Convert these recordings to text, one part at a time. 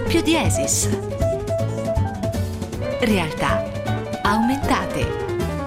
Doppio diesis. Realtà aumentate.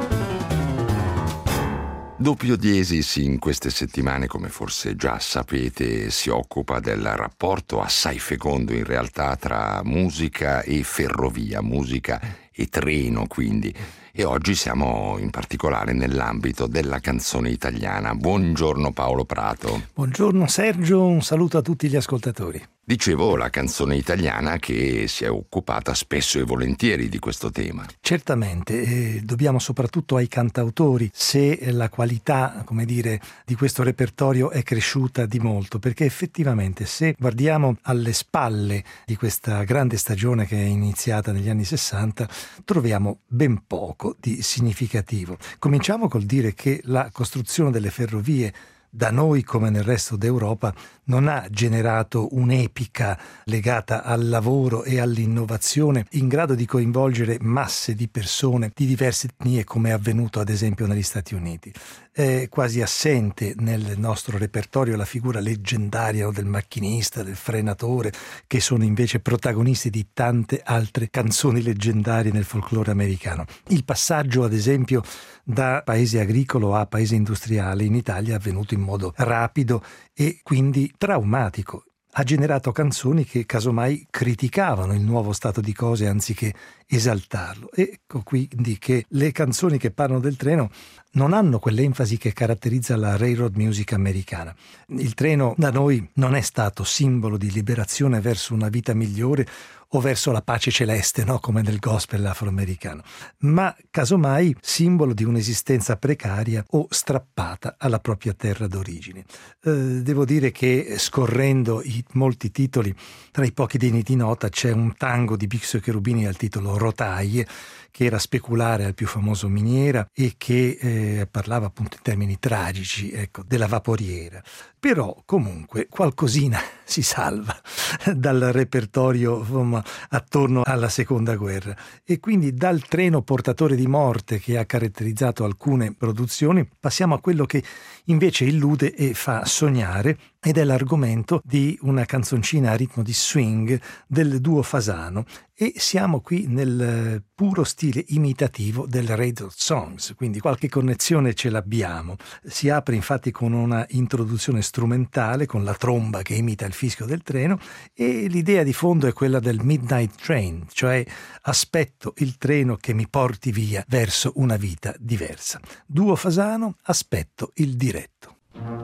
Doppio diesis in queste settimane, come forse già sapete, si occupa del rapporto assai fecondo in realtà tra musica e ferrovia, musica e treno quindi. E oggi siamo in particolare nell'ambito della canzone italiana. Buongiorno Paolo Prato. Buongiorno Sergio, un saluto a tutti gli ascoltatori. Dicevo, la canzone italiana che si è occupata spesso e volentieri di questo tema. Certamente, dobbiamo soprattutto ai cantautori se la qualità, di questo repertorio è cresciuta di molto, perché effettivamente se guardiamo alle spalle di questa grande stagione che è iniziata negli anni 60, troviamo ben poco di significativo. Cominciamo col dire che la costruzione delle ferrovie da noi come nel resto d'Europa non ha generato un'epica legata al lavoro e all'innovazione in grado di coinvolgere masse di persone di diverse etnie come è avvenuto ad esempio negli Stati Uniti. È quasi assente nel nostro repertorio la figura leggendaria del macchinista, del frenatore, che sono invece protagonisti di tante altre canzoni leggendarie nel folklore americano. Il passaggio ad esempio da paese agricolo a paese industriale in Italia è avvenuto in modo rapido e quindi traumatico. Ha generato canzoni che casomai criticavano il nuovo stato di cose anziché esaltarlo. Ecco quindi che le canzoni che parlano del treno non hanno quell'enfasi che caratterizza la railroad music americana. Il treno da noi non è stato simbolo di liberazione verso una vita migliore o verso la pace celeste, no? Come nel gospel afroamericano, ma casomai simbolo di un'esistenza precaria o strappata alla propria terra d'origine. Devo dire che scorrendo i molti titoli, tra i pochi degni di nota c'è un tango di Bixio Cherubini dal titolo Rotaie, che era speculare al più famoso Miniera e che parlava appunto in termini tragici, della vaporiera. Però comunque qualcosina si salva dal repertorio attorno alla seconda guerra e quindi dal treno portatore di morte che ha caratterizzato alcune produzioni passiamo a quello che invece illude e fa sognare, ed è l'argomento di una canzoncina a ritmo di swing del duo Fasano, e siamo qui nel puro stile imitativo del Radio Songs, quindi qualche connessione ce l'abbiamo. Si apre infatti con una introduzione strumentale con la tromba che imita il fischio del treno, e l'idea di fondo è quella del Midnight Train, cioè aspetto il treno che mi porti via verso una vita diversa. Duo Fasano, aspetto il diretto.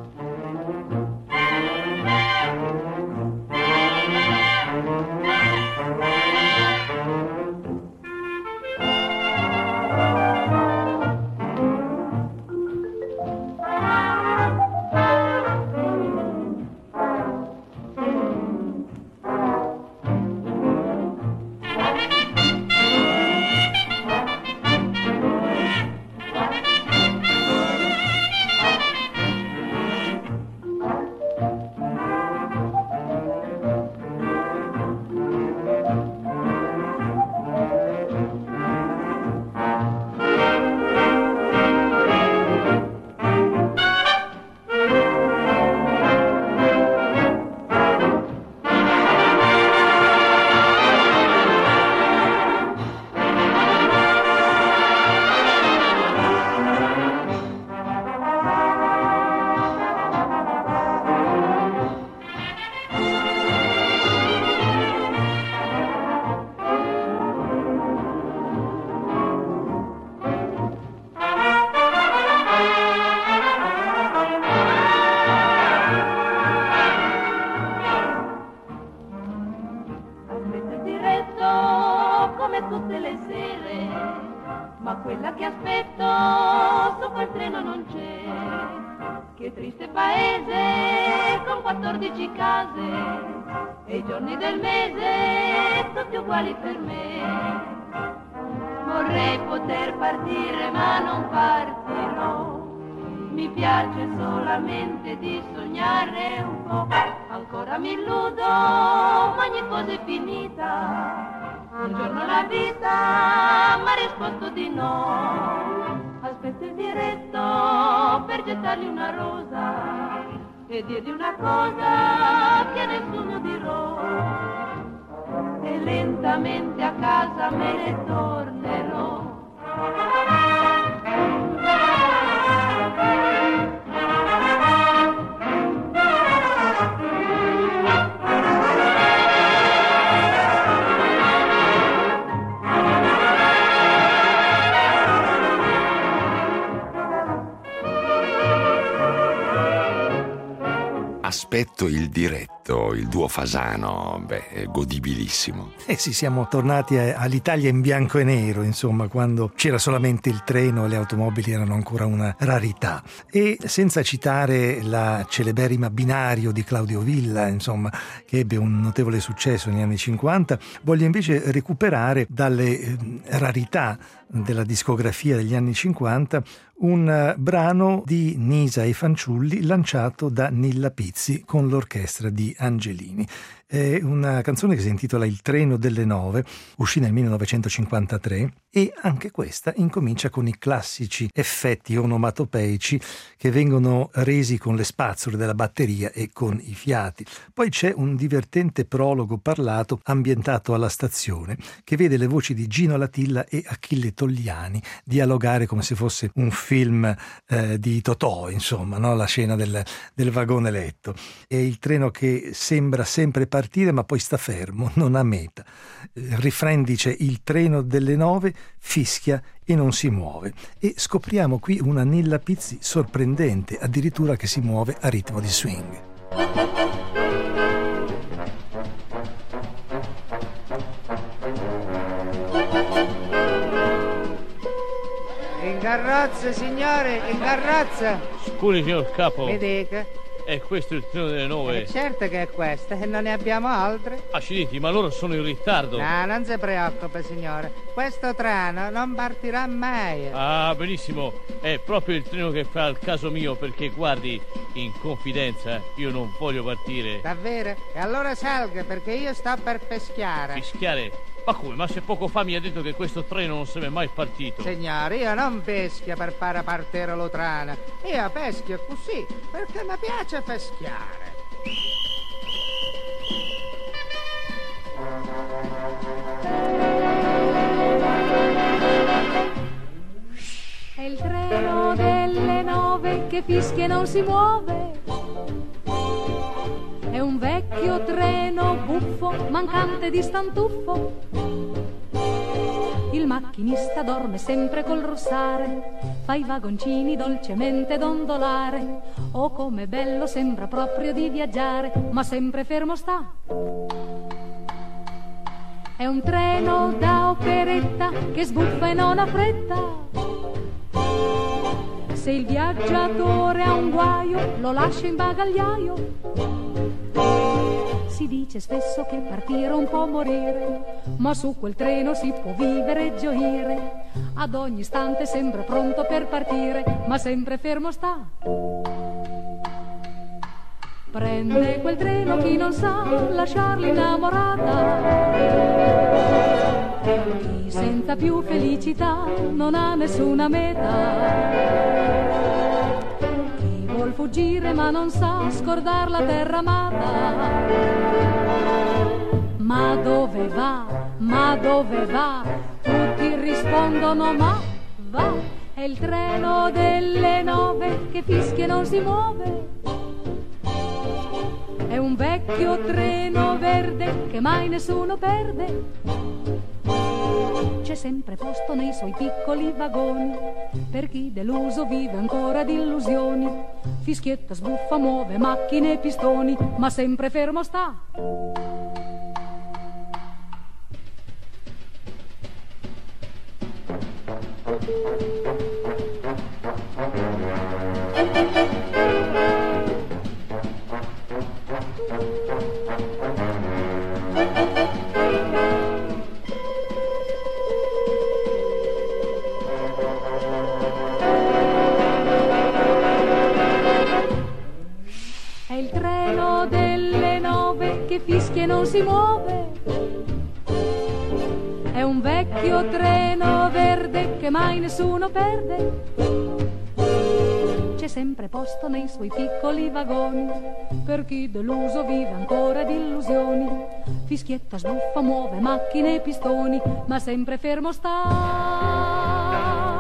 Tutte le sere, ma quella che aspetto su quel treno non c'è. Che triste paese con 14 case e i giorni del mese tutti uguali per me. Vorrei poter partire ma non partirò, mi piace solamente di sognare un po'. Ancora mi illudo, ma ogni cosa è finita. Un giorno la vita m'ha risposto di no. Aspetto il diretto per gettargli una rosa e dirgli una cosa che a nessuno dirò. certamente a casa me ne tornerò. Aspetto il diretto, il duo Fasano, è godibilissimo. Sì, siamo tornati all'Italia in bianco e nero, insomma, quando c'era solamente il treno e le automobili erano ancora una rarità. E senza citare la celeberrima Binario di Claudio Villa, insomma, che ebbe un notevole successo negli anni 50, voglio invece recuperare dalle rarità della discografia degli anni 50 un brano di Nisa e Fanciulli lanciato da Nilla Pizzi con l'orchestra di Angelini. È una canzone che si intitola Il treno delle 9, uscì nel 1953 e anche questa incomincia con i classici effetti onomatopeici che vengono resi con le spazzole della batteria e con i fiati. Poi c'è un divertente prologo parlato ambientato alla stazione che vede le voci di Gino Latilla e Achille Togliani dialogare come se fosse un film di Totò, insomma, no? La scena del vagone letto. È il treno che sembra sempre partire ma poi sta fermo, non ha meta. Il refrain dice: il treno delle 9 fischia e non si muove, e scopriamo qui una Nilla Pizzi sorprendente, addirittura che si muove a ritmo di swing. In carrozza, signore, in carrozza. Scusi, signor capo. Mi dica. È questo il treno delle 9? Certo che è questa, e non ne abbiamo altre. Accidenti, ma loro sono in ritardo. No, non si preoccupi, signore. Questo treno non partirà mai. Ah, benissimo. È proprio il treno che fa il caso mio, perché guardi, in confidenza, io non voglio partire. Davvero? E allora salga, perché io sto per fischiare. Fischiare? Ma come? Ma se poco fa mi ha detto che questo treno non sarebbe mai partito. Signore, io non peschio per fare partire lo treno. Io peschio così, perché mi piace fischiare. È il treno delle 9 che fischia e non si muove. È un vecchio treno buffo, mancante di stantuffo. Il macchinista dorme sempre col russare, fa i vagoncini dolcemente dondolare. Oh, come bello, sembra proprio di viaggiare, ma sempre fermo sta. È un treno da operetta che sbuffa e non ha fretta. Se il viaggiatore ha un guaio, lo lascia in bagagliaio. Si dice spesso che partire un po' morire, ma su quel treno si può vivere e gioire. Ad ogni istante sembra pronto per partire, ma sempre fermo sta. Prende quel treno chi non sa lasciar l'innamorata. Chi senza più felicità non ha nessuna meta. Vuol fuggire ma non sa scordar la terra amata. Ma dove va? Ma dove va? Tutti rispondono ma va. È il treno delle 9 che fischia e non si muove. È un vecchio treno verde che mai nessuno perde. C'è sempre posto nei suoi piccoli vagoni per chi deluso vive ancora di illusioni. Fischietta, sbuffa, muove macchine e pistoni, ma sempre fermo sta. È il treno delle 9 che fischia e non si muove. È un vecchio treno verde che mai nessuno perde. C'è c'è sempre posto nei suoi piccoli vagoni. Per chi deluso vive ancora di illusioni, fischietta, sbuffa, muove macchine e pistoni, ma sempre fermo sta.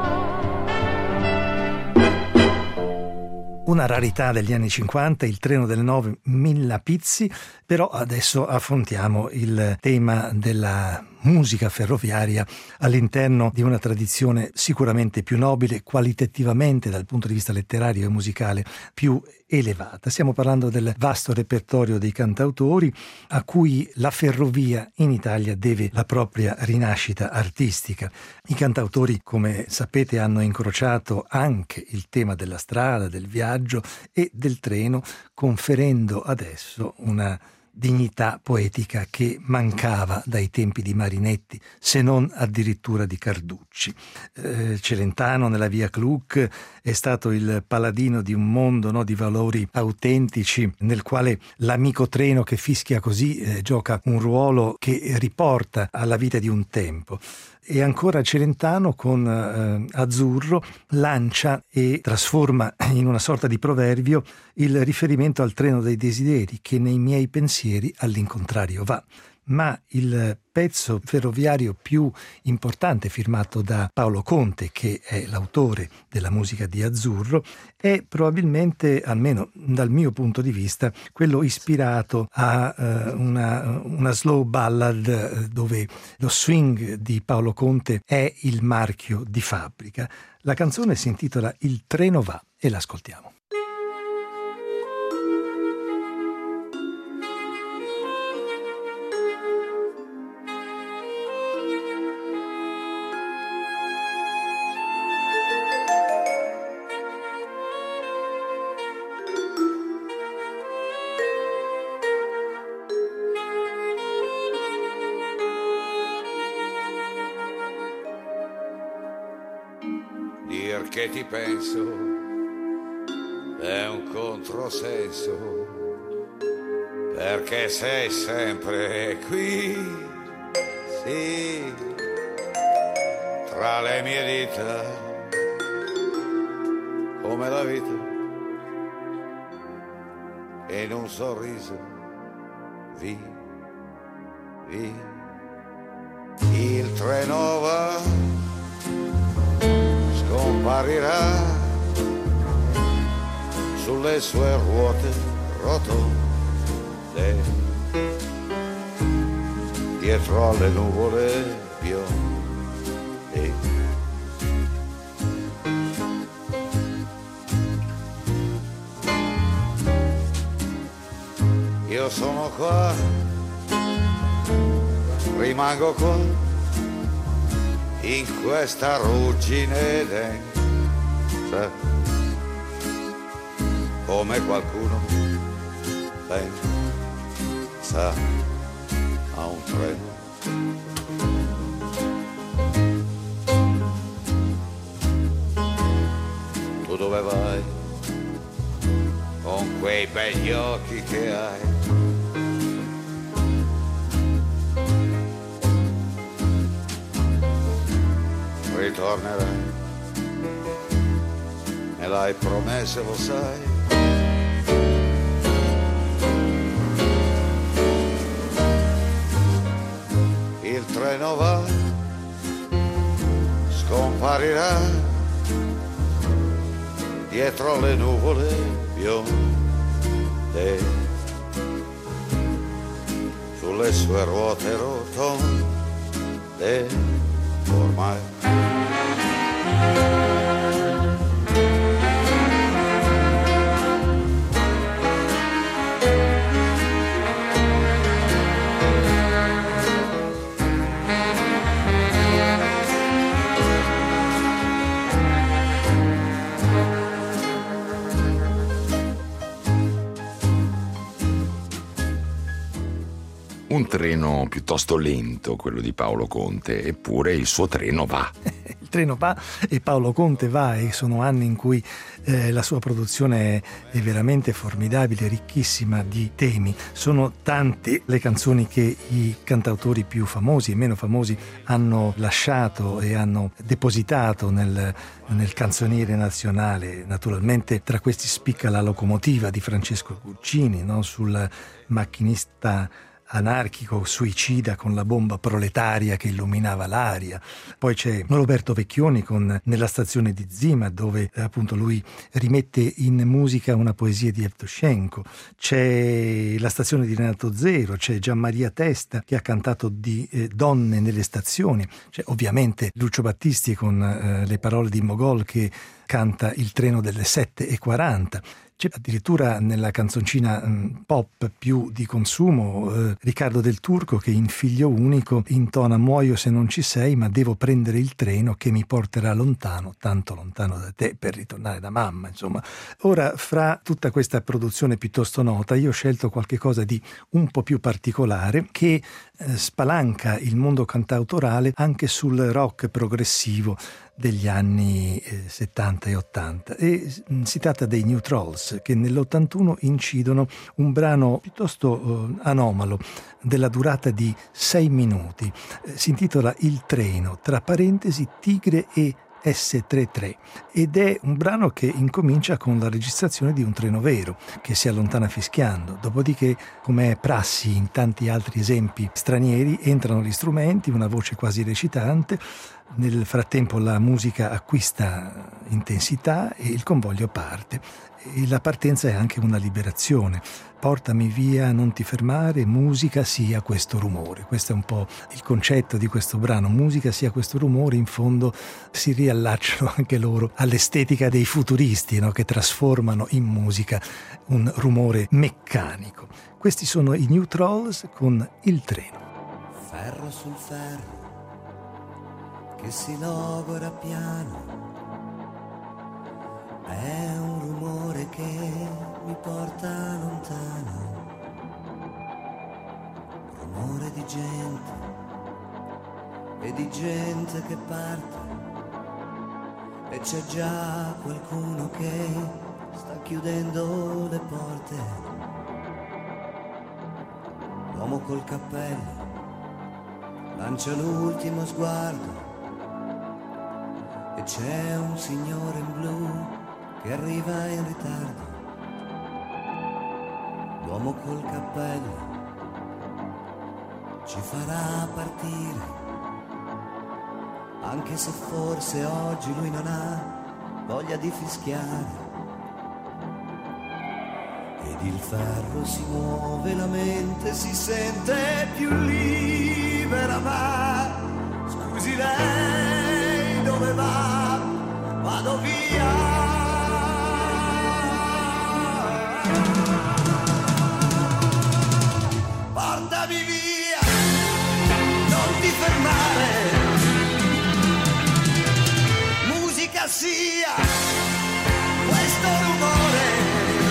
Una rarità degli anni 50, il treno delle 9, Milla Pizzi, però adesso affrontiamo il tema della musica ferroviaria all'interno di una tradizione sicuramente più nobile, qualitativamente dal punto di vista letterario e musicale più elevata. Stiamo parlando del vasto repertorio dei cantautori a cui la ferrovia in Italia deve la propria rinascita artistica. I cantautori, come sapete, hanno incrociato anche il tema della strada, del viaggio e del treno, conferendo adesso una dignità poetica che mancava dai tempi di Marinetti, se non addirittura di Carducci. Celentano nella Via Gluck è stato il paladino di un mondo, no, di valori autentici, nel quale l'amico treno che fischia così gioca un ruolo che riporta alla vita di un tempo. E ancora Celentano con Azzurro lancia e trasforma in una sorta di proverbio il riferimento al treno dei desideri che nei miei pensieri all'incontrario va. Ma il pezzo ferroviario più importante, firmato da Paolo Conte, che è l'autore della musica di Azzurro, è probabilmente, almeno dal mio punto di vista, quello ispirato a una slow ballad dove lo swing di Paolo Conte è il marchio di fabbrica. La canzone si intitola Il treno va e l'ascoltiamo. Che ti penso è un controsenso, perché sei sempre qui, sì, tra le mie dita, come la vita, e in un sorriso, vi, il treno va, comparirà sulle sue ruote rotonde, dietro alle nuvole bionde. Io sono qua, rimango qua, in questa ruggine densa, come qualcuno pensa a un treno. Tu dove vai con quei begli occhi che hai? Ritornerai, me l'hai promesso, lo sai. Il treno va, scomparirà dietro le nuvole bionde, sulle sue ruote rotonde ormai. Un treno piuttosto lento, quello di Paolo Conte, eppure il suo treno va. Il il treno va e Paolo Conte va, e sono anni in cui la sua produzione è veramente formidabile, ricchissima di temi. Sono tante le canzoni che i cantautori più famosi e meno famosi hanno lasciato e hanno depositato nel canzoniere nazionale. Naturalmente tra questi spicca La locomotiva di Francesco Guccini, no? Sul macchinista anarchico suicida con la bomba proletaria che illuminava l'aria. Poi c'è Roberto Vecchioni con Nella stazione di Zima, dove appunto lui rimette in musica una poesia di Evtushenko. C'è La stazione di Renato Zero, c'è Gianmaria Testa che ha cantato di donne nelle stazioni, c'è ovviamente Lucio Battisti con le parole di Mogol che canta Il treno delle 7:40. C'è addirittura nella canzoncina pop più di consumo Riccardo Del Turco che in Figlio unico intona Muoio se non ci sei, ma devo prendere il treno che mi porterà lontano, tanto lontano da te, per ritornare da mamma. Insomma, ora fra tutta questa produzione piuttosto nota io ho scelto qualche cosa di un po' più particolare che spalanca il mondo cantautorale anche sul rock progressivo degli anni 70 e 80, e si tratta dei New Trolls che nell'81 incidono un brano piuttosto anomalo della durata di 6 minuti, si intitola Il treno, tra parentesi Tigre e S33, ed è un brano che incomincia con la registrazione di un treno vero che si allontana fischiando. Dopodiché, come è prassi in tanti altri esempi stranieri, entrano gli strumenti, una voce quasi recitante. Nel frattempo la musica acquista intensità e il convoglio parte. E la partenza è anche una liberazione. Portami via, non ti fermare, musica sia questo rumore. Questo è un po' il concetto di questo brano. Musica sia questo rumore, in fondo si riallacciano anche loro all'estetica dei futuristi, no? Che trasformano in musica un rumore meccanico. Questi sono i New Trolls con Il treno. Ferro sul ferro che si logora piano, è un rumore che mi porta lontano, rumore di gente e di gente che parte, e c'è già qualcuno che sta chiudendo le porte. L'uomo col cappello lancia l'ultimo sguardo e c'è un signore in blu che arriva in ritardo. L'uomo col cappello ci farà partire, anche se forse oggi lui non ha voglia di fischiare. Ed il ferro si muove, la mente si sente più libera, ma scusi lei dove va? Vado via. Portami via, non ti fermare, musica sia questo rumore.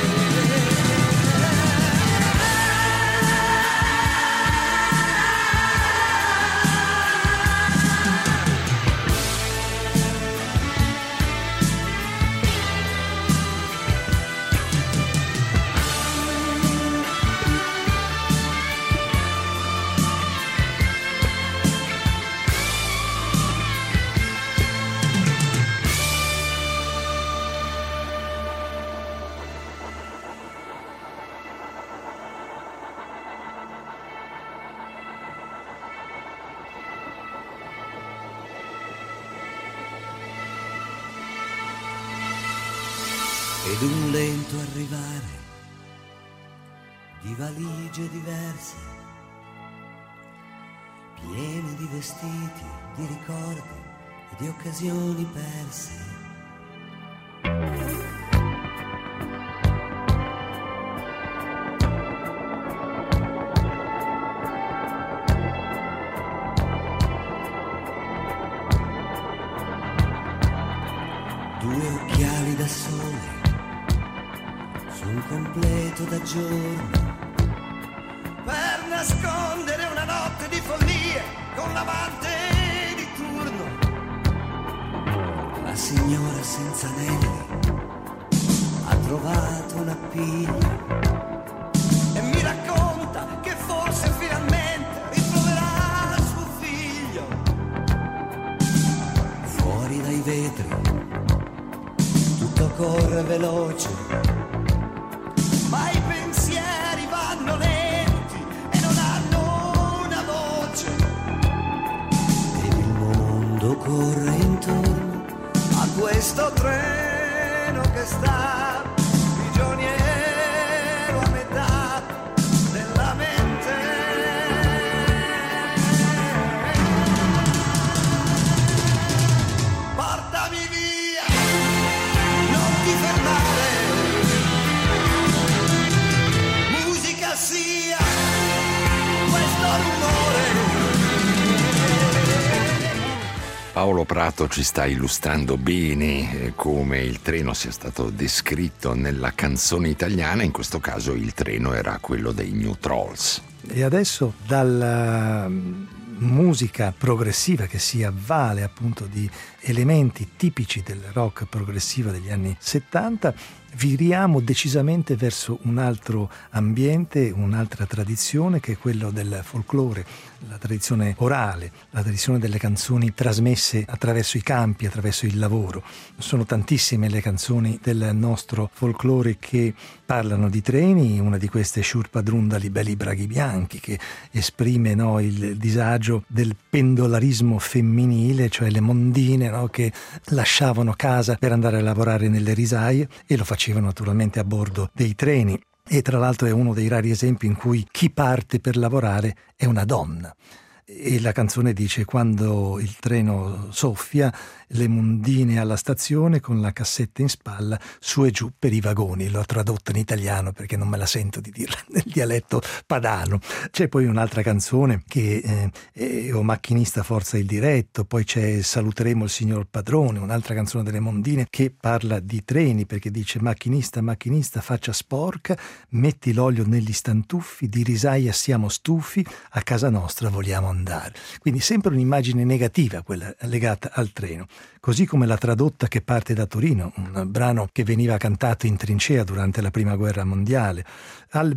Ed un lento arrivare di valigie diverse, piene di vestiti, di ricordi e di occasioni perse. Due occhiali da sole su un completo da giorno, per nascondere una notte di follie con l'amante di turno. signora senza anelli ha trovato una piglia e mi racconta che forse finalmente ritroverà suo figlio. Fuori dai vetri tutto corre veloce, ma i pensieri vanno lenti e non hanno una voce. Ed il mondo corre intorno a questo treno che sta prigioniero a metà della mente. Portami via, non ti fermare, musica sia questo rumore. Paolo Prato ci sta illustrando bene come il treno sia stato descritto nella canzone italiana. In questo caso il treno era quello dei New Trolls. E adesso dalla musica progressiva che si avvale appunto di elementi tipici del rock progressivo degli anni 70, viriamo decisamente verso un altro ambiente, un'altra tradizione, che è quello del folklore, la tradizione orale, la tradizione delle canzoni trasmesse attraverso i campi, attraverso il lavoro. Sono tantissime le canzoni del nostro folklore che parlano di treni. Una di queste è Sciurpadrunda belli braghi bianchi, che esprime il disagio del pendolarismo femminile, cioè le mondine che lasciavano casa per andare a lavorare nelle risaie, e lo facevano naturalmente a bordo dei treni. E tra l'altro è uno dei rari esempi in cui chi parte per lavorare è una donna. E la canzone dice: quando il treno soffia, le mondine alla stazione con la cassetta in spalla, su e giù per i vagoni. L'ho tradotto in italiano perché non me la sento di dirla nel dialetto padano. C'è poi un'altra canzone che è O macchinista forza il diretto, poi c'è Saluteremo il signor padrone, un'altra canzone delle mondine che parla di treni, perché dice: macchinista, macchinista, faccia sporca, metti l'olio negli stantuffi, di risaia siamo stufi, a casa nostra vogliamo andare. Quindi sempre un'immagine negativa quella legata al treno. Così come la tradotta che parte da Torino, un brano che veniva cantato in trincea durante la Prima Guerra Mondiale. Al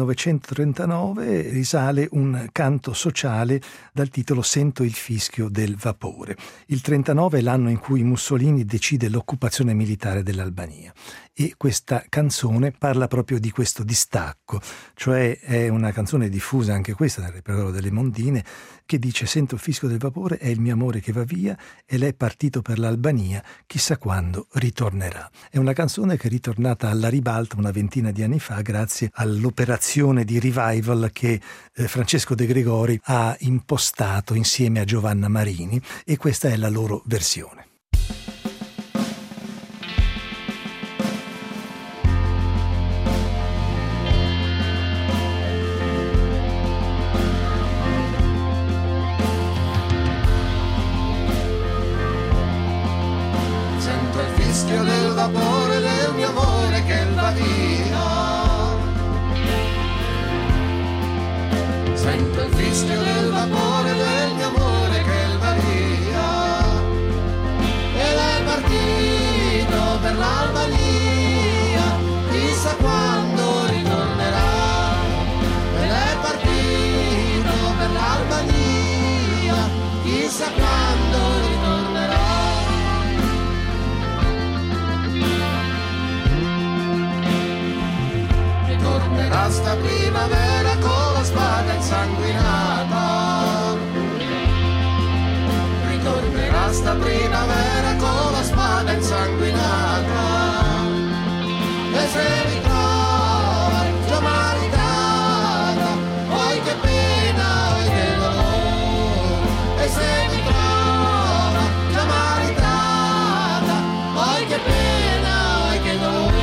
1939 risale un canto sociale dal titolo Sento il fischio del vapore. Il 39 è l'anno in cui Mussolini decide l'occupazione militare dell'Albania, e questa canzone parla proprio di questo distacco, cioè è una canzone diffusa anche questa nel repertorio delle mondine, che dice: sento il fischio del vapore, è il mio amore che va via e lei è partito per l'Albania, chissà quando ritornerà. È una canzone che è ritornata alla ribalta una ventina di anni fa grazie all'operazione di revival che Francesco De Gregori ha impostato insieme a Giovanna Marini, e questa è la loro versione. Del vapore del mio amore che va via, sento il fischio del vapore del mio amore che va via, ed è partito per l'Albania, chissà quando ritornerà, ed è partito per l'Albania, chissà quando ritornerà. Ritornerà sta primavera con la spada insanguinata, ritornerà sta primavera con la spada insanguinata, e se mi trova già maritata, oi che pena, oi che dolore, e se mi trova già maritata, oi che pena, oi che dolore.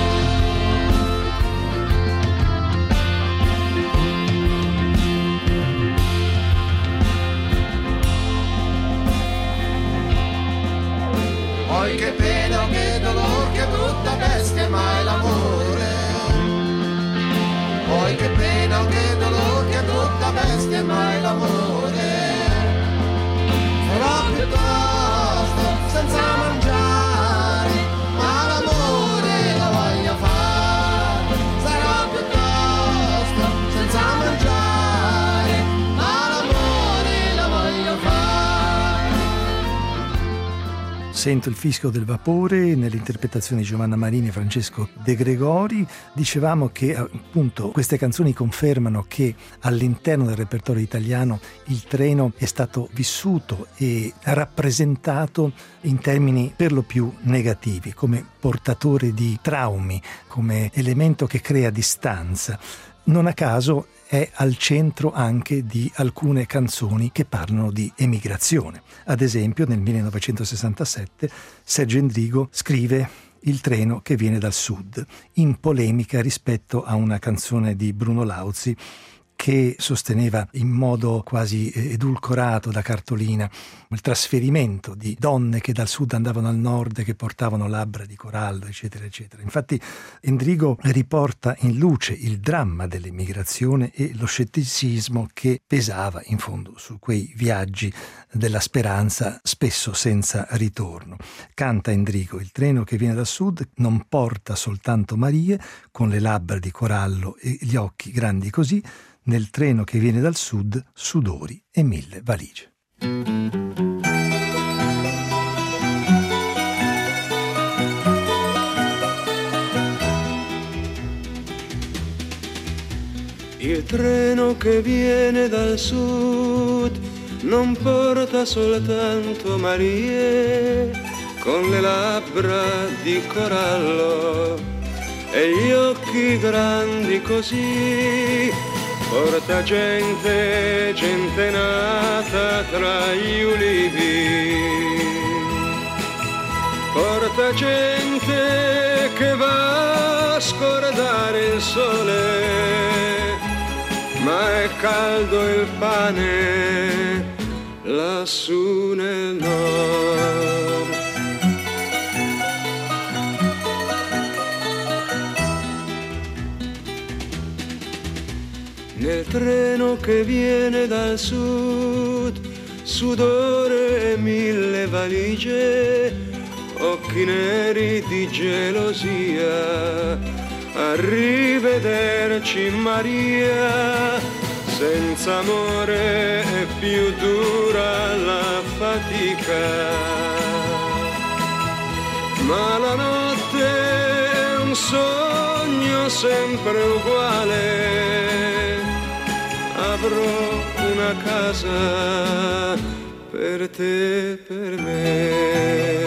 Poi che pena, che dolor, che brutta bestia, ma è l'amore. Sento il fischio del vapore, nell'interpretazione di Giovanna Marini e Francesco De Gregori. Dicevamo che appunto queste canzoni confermano che all'interno del repertorio italiano il treno è stato vissuto e rappresentato in termini per lo più negativi, come portatore di traumi, come elemento che crea distanza. Non a caso è al centro anche di alcune canzoni che parlano di emigrazione. Ad esempio, nel 1967 Sergio Endrigo scrive Il treno che viene dal sud, in polemica rispetto a una canzone di Bruno Lauzi che sosteneva in modo quasi edulcorato da cartolina il trasferimento di donne che dal sud andavano al nord, che portavano labbra di corallo, eccetera, eccetera. Infatti Endrigo riporta in luce il dramma dell'immigrazione e lo scetticismo che pesava in fondo su quei viaggi della speranza, spesso senza ritorno. Canta Endrigo: il treno che viene dal sud non porta soltanto Marie, con le labbra di corallo e gli occhi grandi così, nel treno che viene dal sud, sudori e 1000 valigie. Il treno che viene dal sud non porta soltanto Marie, con le labbra di corallo e gli occhi grandi così. Porta gente, gente nata tra gli ulivi. Porta gente che va a scordare il sole, ma è caldo il pane lassù nel nord. Nel treno che viene dal sud, sudore e 1000 valigie, occhi neri di gelosia. Arrivederci Maria, senza amore è più dura la fatica. Ma la notte è un sogno sempre uguale. Avrò una casa per te, per me.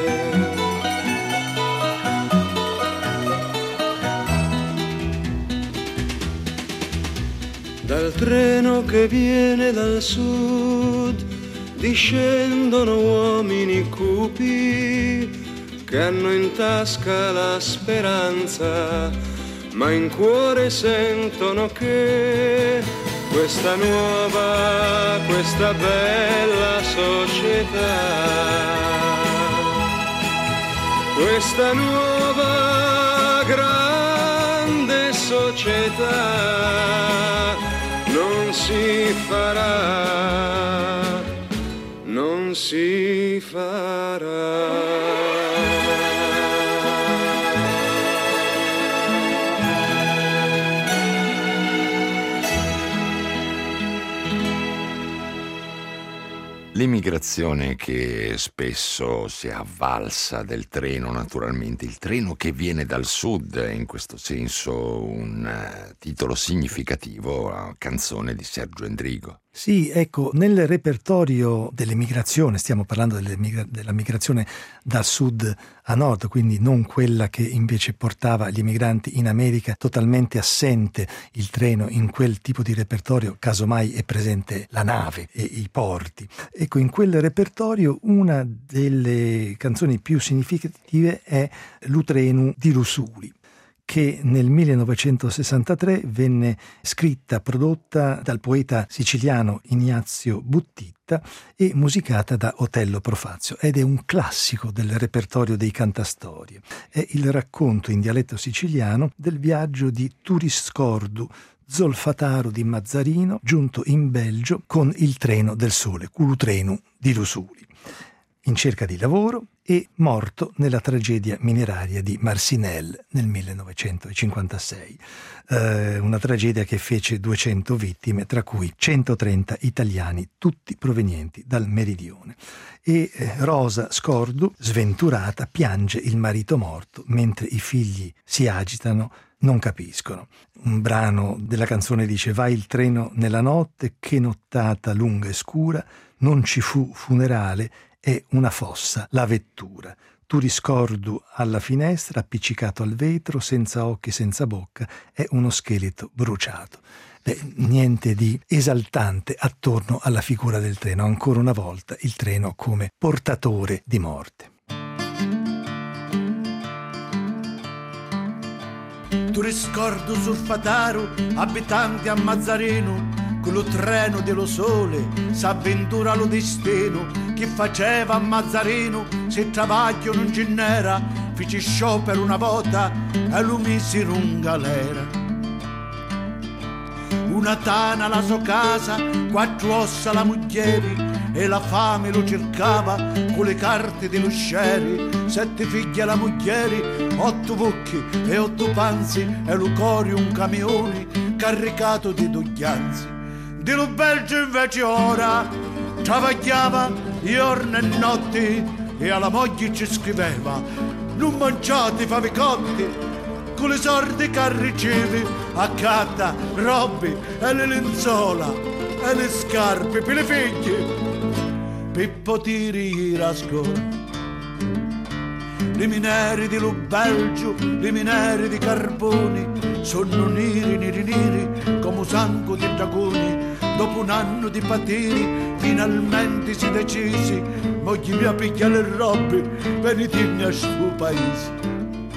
Dal treno che viene dal sud discendono uomini cupi che hanno in tasca la speranza, ma in cuore sentono che questa nuova, questa bella società, questa nuova grande società non si farà, non si farà. L'immigrazione che spesso si è avvalsa del treno, naturalmente, il treno che viene dal sud è in questo senso un titolo significativo, canzone di Sergio Endrigo. Sì, ecco, nel repertorio dell'emigrazione, stiamo parlando della migrazione dal sud a nord, quindi non quella che invece portava gli emigranti in America, totalmente assente il treno in quel tipo di repertorio, casomai è presente la nave e i porti. Ecco, in quel repertorio una delle canzoni più significative è L'Utrenu di Rusuli, che nel 1963 venne scritta, prodotta dal poeta siciliano Ignazio Buttitta e musicata da Otello Profazio, ed è un classico del repertorio dei cantastorie. È il racconto in dialetto siciliano del viaggio di Turiscordu, zolfataro di Mazzarino, giunto in Belgio con il treno del sole, L'Utrenu di Rusuli. In cerca di lavoro, e morto nella tragedia mineraria di Marcinelle nel 1956. Una tragedia che fece 200 vittime, tra cui 130 italiani, tutti provenienti dal meridione. E Rosa Scordu, sventurata, piange il marito morto mentre i figli si agitano, non capiscono. Un brano della canzone dice: vai il treno nella notte, che nottata lunga e scura, non ci fu funerale, è una fossa la vettura. Tu riscordu alla finestra, appiccicato al vetro, senza occhi, senza bocca, è uno scheletro bruciato. Niente di esaltante attorno alla figura del treno, ancora una volta il treno come portatore di morte. Tu riscordo surfataro, abitanti a Mazzareno, quello treno dello sole, s'avventura lo destino, che faceva a Mazzareno, se travaglio non ce n'era, fece sciopero una volta e lo misero in galera. Una tana la sua casa, 4 ossa la moglie, e la fame lo cercava con le carte dello scieri. 7 figli alla moglie, 8 bocchi e 8 panzi, e lo corio un camione caricato di doglianzi. Dello Belgio invece ora travagliava giorno e notte, e alla moglie ci scriveva: non mangiate fave cotte, con le sordi che ricevi accatta robe e le lenzuola e le scarpe per le figlie per poter ir a scuola. Le minere di Belgio, le minere di carboni sono neri come sangue di dragoni. Dopo un anno di patiri finalmente si decisi: moglie mia piglia le robe per ritornare a suo paese.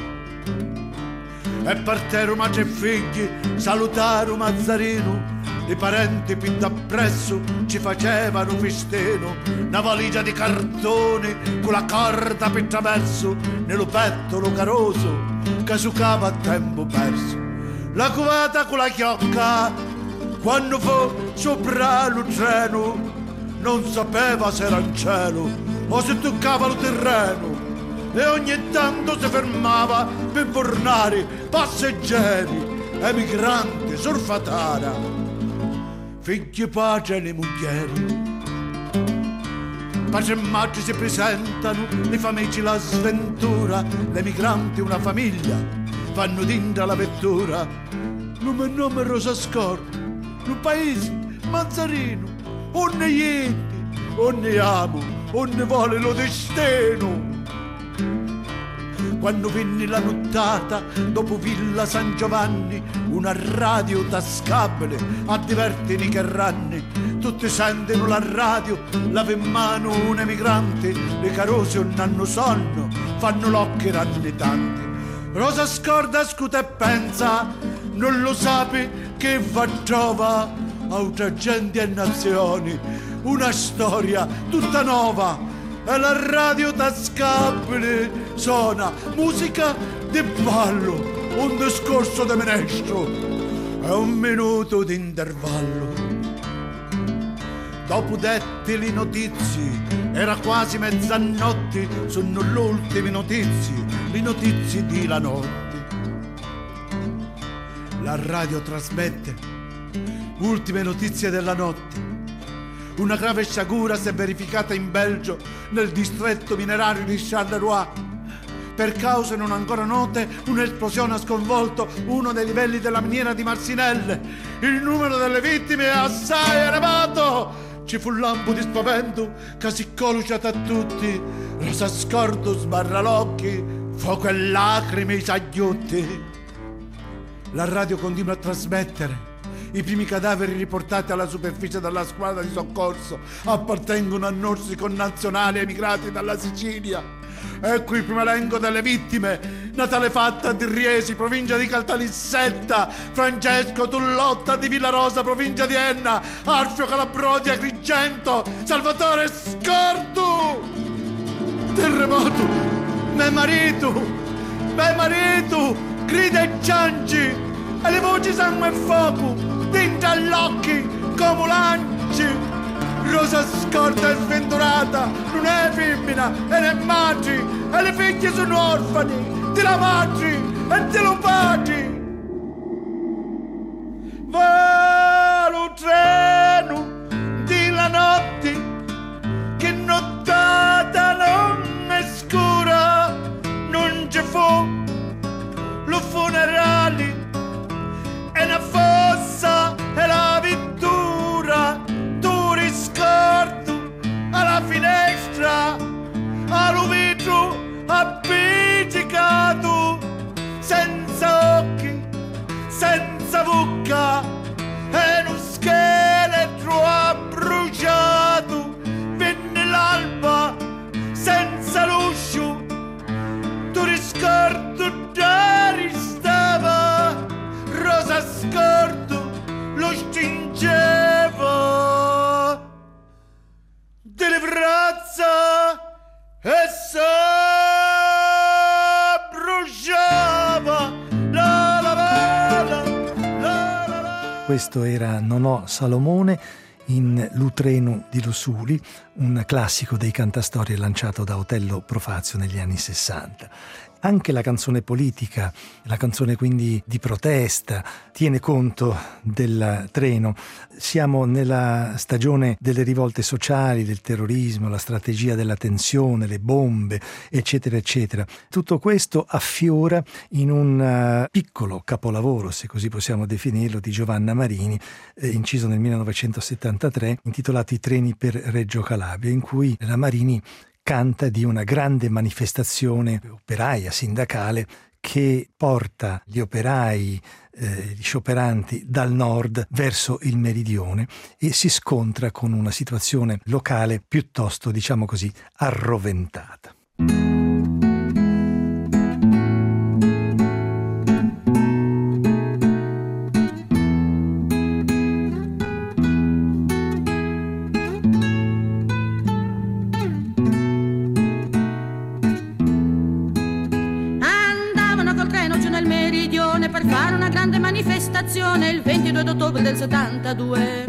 E partero madre e figli, salutaro Mazzareno, i parenti più d'appresso ci facevano festeno. Una valigia di cartone con la corda per traverso, nello pettolo caroso che succava a tempo perso. La cuvata con la chiocca, quando fu sopra lo treno, non sapeva se era in cielo o se toccava il terreno. E ogni tanto si fermava per tornare passeggeri, emigranti, surfatara, figli, pace e le mogli. Pace e maggio si presentano, le famiglie la sventura, le migranti una famiglia fanno dentro la vettura. Nome Rosa Scordu, un paese Mazzareno, onne niente, onne amo, onne vuole lo destino. Quando venne la nottata, dopo Villa San Giovanni, una radio tascabile a divertire che ranni. Tutti sentono la radio, lava in mano un emigrante, le carose non hanno sonno, fanno l'occhio rannitanti. Rosa Scordu scuta e pensa, non lo sape che va trova, altra gente e nazioni, una storia tutta nuova. E la radio tascabile suona musica di ballo, un discorso di menestro e 1 minuto di intervallo. Dopo dette le notizie, era quasi mezzanotte, sono le ultime notizie, le notizie di la notte. La radio trasmette ultime notizie della notte. Una grave sciagura si è verificata in Belgio, nel distretto minerario di Charleroi. Per cause non ancora note, un'esplosione ha sconvolto uno dei livelli della miniera di Marcinelle. Il numero delle vittime è assai elevato. Ci fu lampo di spavento che si coluciata a tutti. Rosa Scordu sbarra l'occhi, fuoco e lacrime i sagliutti. La radio continua a trasmettere. I primi cadaveri riportati alla superficie dalla squadra di soccorso appartengono a nostri connazionali emigrati dalla Sicilia. Ecco il primo elenco delle vittime: Natale Fatta di Riesi, provincia di Caltanissetta; Francesco Tullotta di Villarosa, provincia di Enna; Alfio Calabrò di Agrigento; Salvatore Scordu. Terremoto, mio marito, grida e cianci, e le voci sangue e fuoco dentro agli occhi come lanci. Rosa scorta e sventurata, non è femmina, e le madri, e le figlie sono orfani, di la madre e dello padre. Va lo treno di la notte, che nottata non è scura, non c'è fu lo funerali, e una fossa e la vittura, tu riscordo alla finestra, allo vetro appiccicato, senza occhi, senza bocca, e uno scheletro abbruciato, venne l'alba senza l'uscio, tu riscordo già ristava, rosa scordo lo stingeva, delle braccia e s'abbruciava. La la la la, la la la. Questo era Nonò Salomone in Lutreno di Losuli, un classico dei cantastorie lanciato da Otello Profazio negli anni 60. Anche la canzone politica, la canzone quindi di protesta, tiene conto del treno. Siamo nella stagione delle rivolte sociali, del terrorismo, la strategia della tensione, le bombe, eccetera, eccetera. Tutto questo affiora in un piccolo capolavoro, se così possiamo definirlo, di Giovanna Marini, inciso nel 1973, intitolato I treni per Reggio Calabria, in cui la Marini canta di una grande manifestazione operaia, sindacale, che porta gli operai, gli scioperanti dal nord verso il meridione e si scontra con una situazione locale piuttosto, diciamo così, arroventata. Per fare una grande manifestazione il 22 d'ottobre del 72.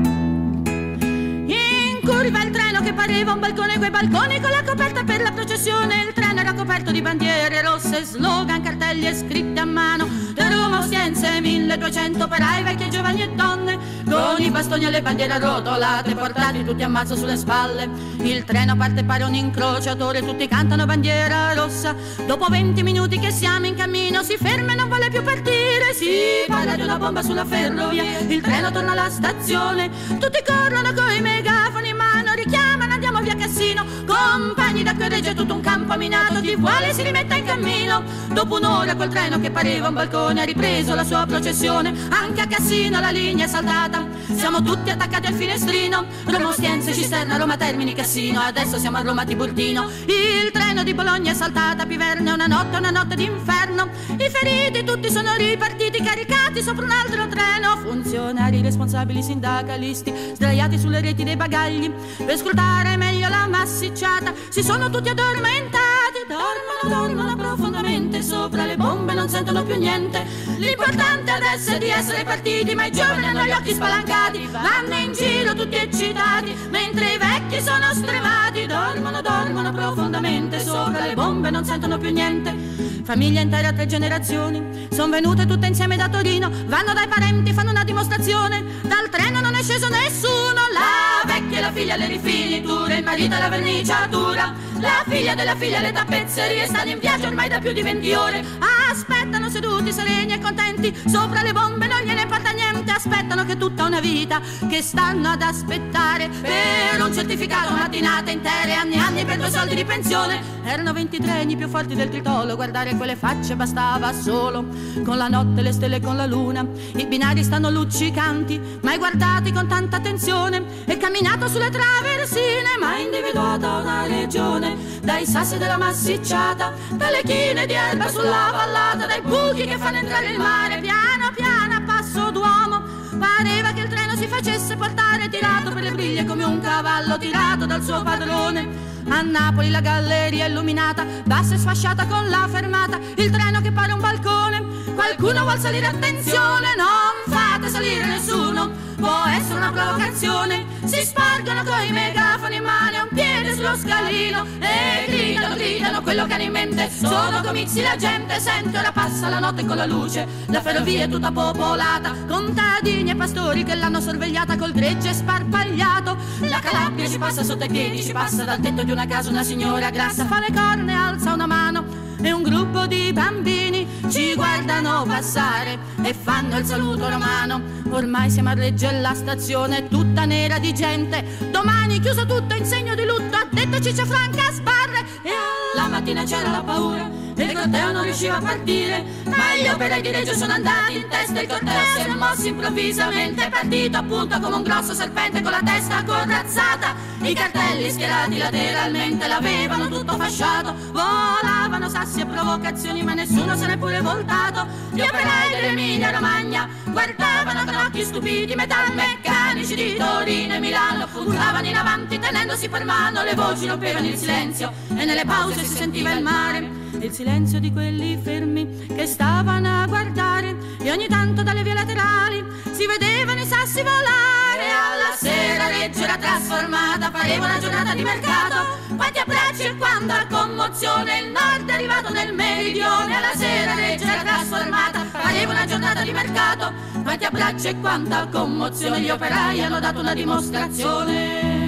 In curva il treno che pareva un balcone, quei balconi con la coperta per la processione. Il treno era coperto di bandiere rosse, slogan, cartelli e scritte a mano. Da Roma Ostiense 1200 operai, vecchi e giovani e donne, con i bastoni e le bandiere arrotolate, portati tutti a mazzo sulle spalle. Il treno parte, pare un incrociatore, tutti cantano bandiera rossa. Dopo 20 minuti che siamo in cammino, si ferma e non vuole più partire. Si parla di una bomba sulla ferrovia, il treno torna alla stazione, tutti corrono coi megafoni in mano, richiamano andiamo via Cassino. Compagni da Reggio, tutto un campo minato, chi vuole si rimetta in cammino. Dopo un'ora col treno che pareva un balcone ha ripreso la sua processione. Anche a Cassino la linea è saltata, siamo tutti attaccati al finestrino. Roma Ostiense, Cisterna, Roma Termini, Cassino, adesso siamo a Roma Tiburtino. Il treno di Bologna è saltata, Piverno, una notte d'inferno. I feriti tutti sono ripartiti, caricati sopra un altro treno. Funzionari, responsabili, sindacalisti, sdraiati sulle reti dei bagagli per ascoltare meglio la massicciata, si sono tutti addormentati, dormono profondamente sopra le bombe, non sentono più niente. L'importante adesso è di essere partiti, ma i giovani hanno gli occhi spalancati, vanno in giro tutti eccitati, mentre i vecchi sono stremati, dormono profondamente sopra le bombe, non sentono più niente. Famiglie intere a 3 generazioni sono venute tutte insieme da Torino, vanno dai parenti, fanno una dimostrazione, dal treno non è sceso nessuno. La vecchia e la figlia le rifiniture, il marito alla verniciatura, la figlia della figlia le tappezzerie, stanno in viaggio ormai da più di 20 ore. Aspettano seduti sereni e contenti, sopra le bombe non gliene importa niente, aspettano che tutta una vita che stanno ad aspettare per un certificato, mattinate intere, anni e anni per 2 soldi di pensione. Erano 20 treni più forti del tritolo, guardare quelle facce bastava solo, con la notte, le stelle, con la luna, i binari stanno luccicanti, mai guardati con tanta attenzione, e camminato sulle traversine, mai individuata una regione, dai sassi della massicciata, dalle chine di erba sulla vallata, dai buchi che fanno entrare il mare, piano piano a passo d'uomo, pareva che il treno si facesse portare, tirato per le briglie come un cavallo tirato dal suo padrone. A Napoli la galleria illuminata, bassa e sfasciata con la fermata, il treno che pare un balcone, Qualcuno vuol salire, attenzione, non fate salire nessuno, può essere una provocazione. Si spargono coi megafoni in mano e un piede sullo scalino e gridano quello che hanno in mente. Sono comizi, la gente sente, ora passa la notte con la luce, la ferrovia è tutta popolata, contadini e pastori che l'hanno sorvegliata col gregge sparpagliato. La Calabria ci passa sotto i piedi, ci passa dal tetto di una casa una signora grassa, fa le corna e alza una mano e un gruppo di bambini ci guardano passare e fanno il saluto romano. Ormai siamo a Reggio e la stazione è tutta nera di gente, domani chiuso tutto in segno di lutto, ha detto Ciccia Franca Sbarre. E alla mattina c'era la paura e il corteo non riusciva a partire, ma gli operai di Reggio sono andati in testa, il corteo si è mosso improvvisamente, è partito appunto come un grosso serpente con la testa corazzata. I cartelli schierati lateralmente l'avevano tutto fasciato, volavano sassi e provocazioni ma nessuno se n'è pure voltato. Gli operai dell'Emilia Romagna guardavano con occhi stupidi, metalmeccanici di Torino e Milano puntavano in avanti tenendosi per mano, le voci rompevano il silenzio e nelle pause si sentiva il mare, il silenzio di quelli fermi che stavano a guardare, e ogni tanto dalle vie laterali si vedevano i sassi volare. Alla sera Reggio era trasformata, pareva una giornata di mercato, quanti abbracci e quanta commozione, il nord è arrivato nel meridione. Alla sera Reggio era trasformata, pareva una giornata di mercato, quanti abbracci e quanta commozione, gli operai hanno dato una dimostrazione.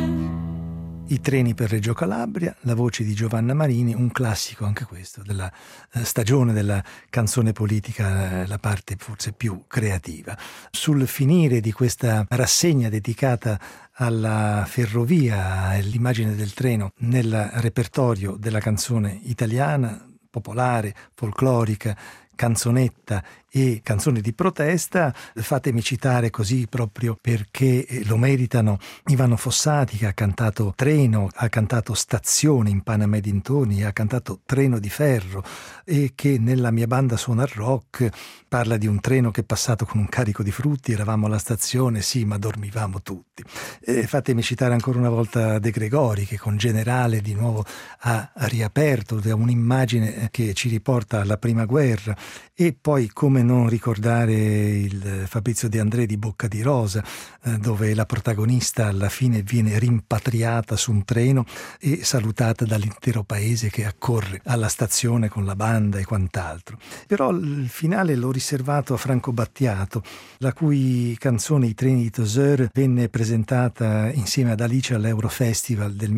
I treni per Reggio Calabria, la voce di Giovanna Marini, un classico anche questo della stagione della canzone politica, la parte forse più creativa. Sul finire di questa rassegna dedicata alla ferrovia e l'immagine del treno nel repertorio della canzone italiana, popolare, folclorica, canzonetta e canzoni di protesta, fatemi citare così proprio perché lo meritano Ivano Fossati, che ha cantato Treno, ha cantato Stazione in Panama e dintorni, ha cantato Treno di ferro, e che nella mia banda suona il rock parla di un treno che è passato con un carico di frutti, eravamo alla stazione, sì, ma dormivamo tutti. Fatemi citare ancora una volta De Gregori, che con Generale di nuovo ha riaperto da un'immagine che ci riporta alla prima guerra, e poi come non ricordare il Fabrizio De André di Bocca di Rosa, dove la protagonista alla fine viene rimpatriata su un treno e salutata dall'intero paese che accorre alla stazione con la banda e quant'altro. Però il finale l'ho riservato a Franco Battiato, la cui canzone I treni di Tozeur venne presentata insieme ad Alice all'Eurofestival del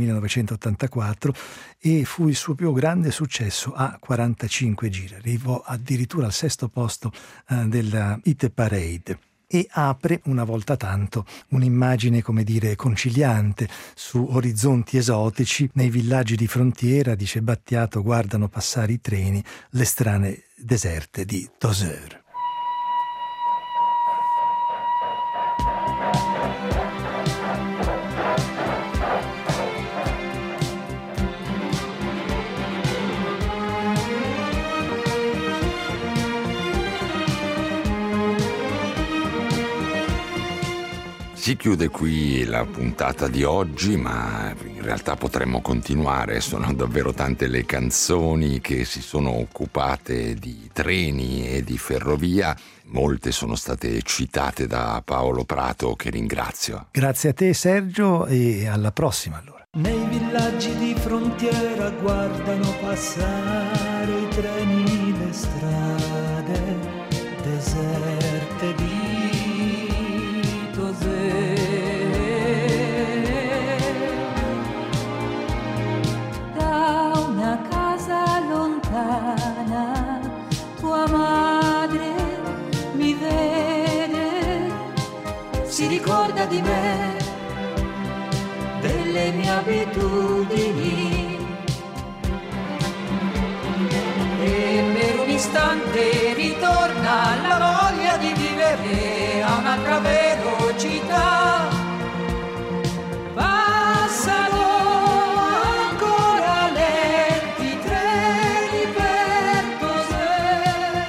1984 e fu il suo più grande successo a 45 giri, arrivò addirittura al 6° posto della Hit Parade, e apre una volta tanto un'immagine, come dire, conciliante su orizzonti esotici. Nei villaggi di frontiera, dice Battiato, guardano passare i treni, le strane deserte di Tozeur. Si chiude qui la puntata di oggi, ma in realtà potremmo continuare, sono davvero tante le canzoni che si sono occupate di treni e di ferrovia, molte sono state citate da Paolo Prato, che ringrazio. Grazie a te Sergio, e alla prossima allora. Nei villaggi di frontiera guardano passare i treni, le strade deserte di da una casa lontana tua madre mi vede, si ricorda di me, delle mie abitudini, e per un istante ritorna la voglia di vivere a un'altra velocità. Passano ancora lenti treni per Tozeur.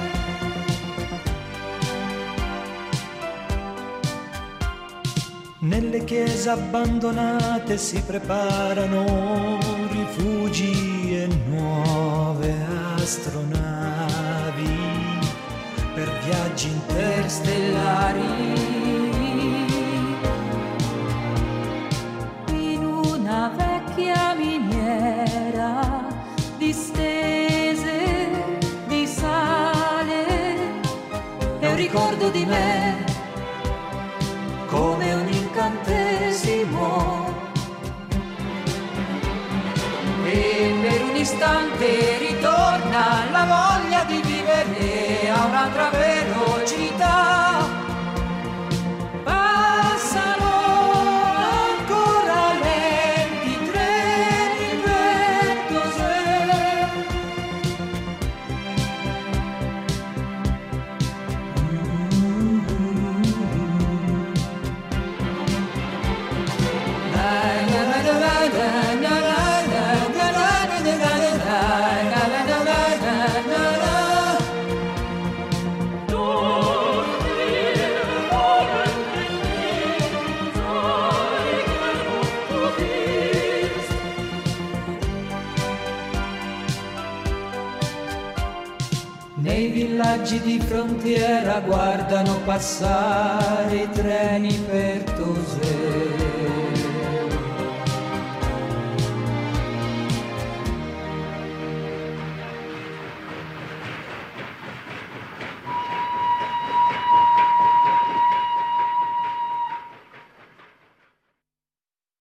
Nelle chiese abbandonate si preparano rifugi e nuove astronavi per viaggi interstellari. In una vecchia miniera distese di sale è un ricordo di me come un incantesimo. E per un istante ritorna la voglia di vivere a un'altra velocità. Passano ancora lenti treni per Tosè. Nei villaggi di frontiera guardano passare i treni per Tosè.